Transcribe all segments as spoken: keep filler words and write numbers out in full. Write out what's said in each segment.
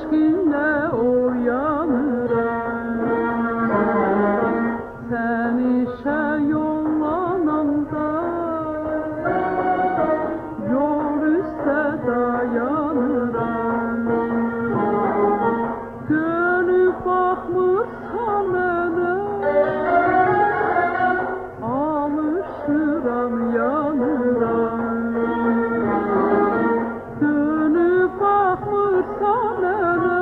eşkinle uyanıram. Sen işe yollananda yol üstte dayanıram. Dönüp bakmırsan mənə alışıram, yanıram. Dönüp bakmırsan mənə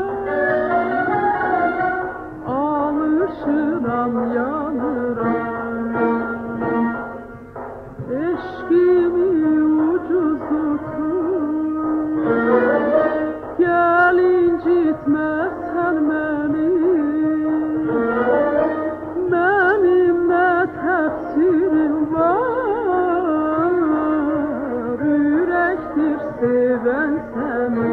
alışıram, yanıram. Eşkimi ucuz tutur, gel incitmezsen beni. Benim ne təqsirim var, yürektir seven seni.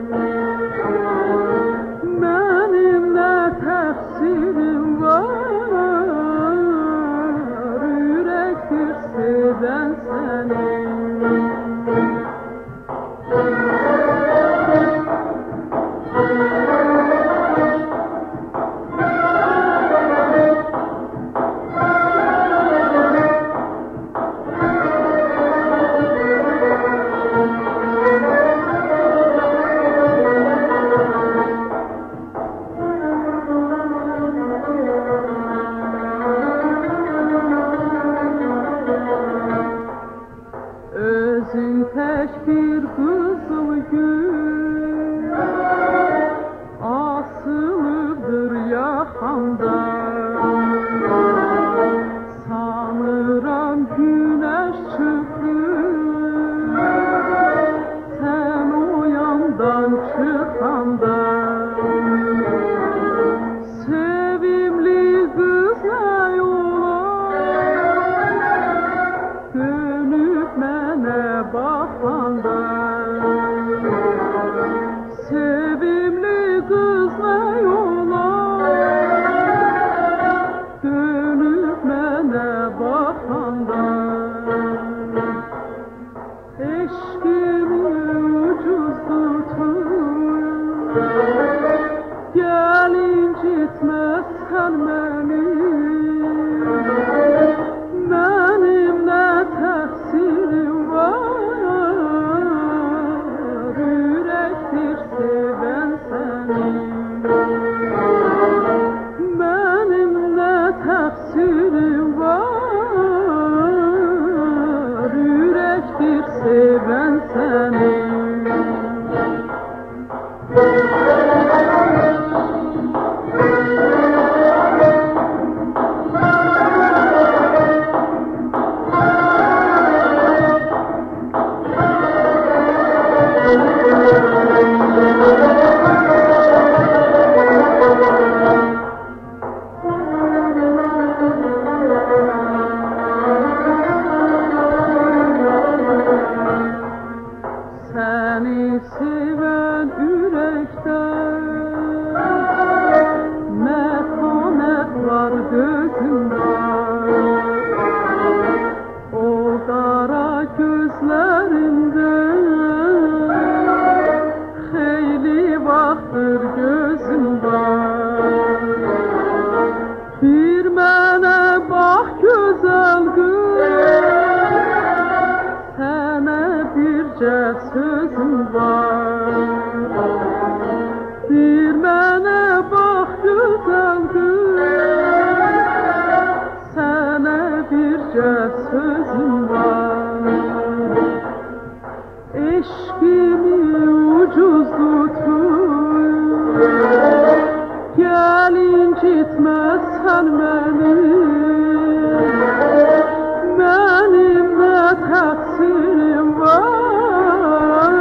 Benim ne təqsirim var, yürektir seven seni. Özün tek bir kızıl gül asılıdır yaxamda. Sanıram güneş çıkır sen o yandan çıkanda. Sevimli kız ne olar dönüp mənə baxanda. Sevimli kız ne olar dönüp mənə baxanda. Eşkimi ucuz tutur, gel incitmezsen beni. Benim ne təqsirim var, yürektir seven seni. Benim ne təqsirim var, yürektir seven seni. Seni seven yürekten metanet var gözümde. O kara gözlerinde xeyli vaxtdır gözümde. Bir mənə bax gözəl qız, sənə bircə sözüm var. Bir mənə bax gözəl qız, sənə bircə sözüm var. Eşkimi ucuz tutur, gel incitmezsen beni. Benim ne təqsirim var,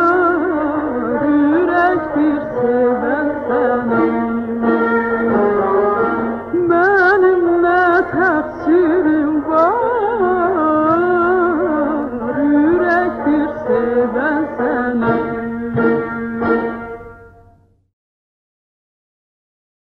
yürektir seven seni. Benim ne təqsirim